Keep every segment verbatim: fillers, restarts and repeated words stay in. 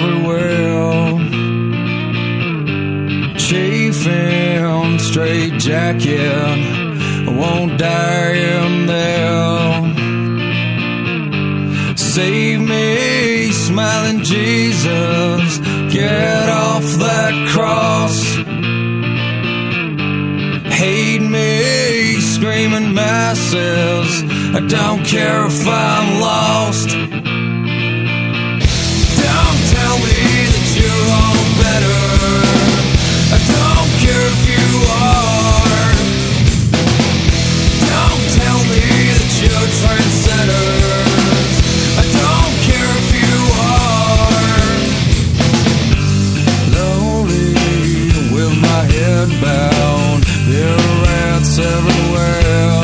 everywhere, chafing straight jacket, I won't die in there. Save me, smiling Jesus, get off that cross. Hate me, screaming masses, I don't care if I'm lost. Don't tell me that you're all better, I don't care if you are. Don't tell me that you're trendsetters, I don't care if you are. Lonely, with my head bowed, there are rats everywhere.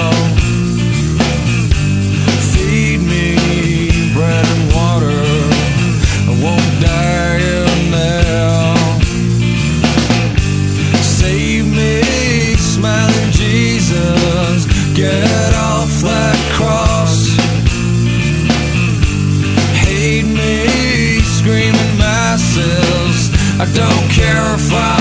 Feed me bread and water, I won't die in there. Save me, smiling Jesus, get off that cross. Hate me, screaming masses, I don't care if I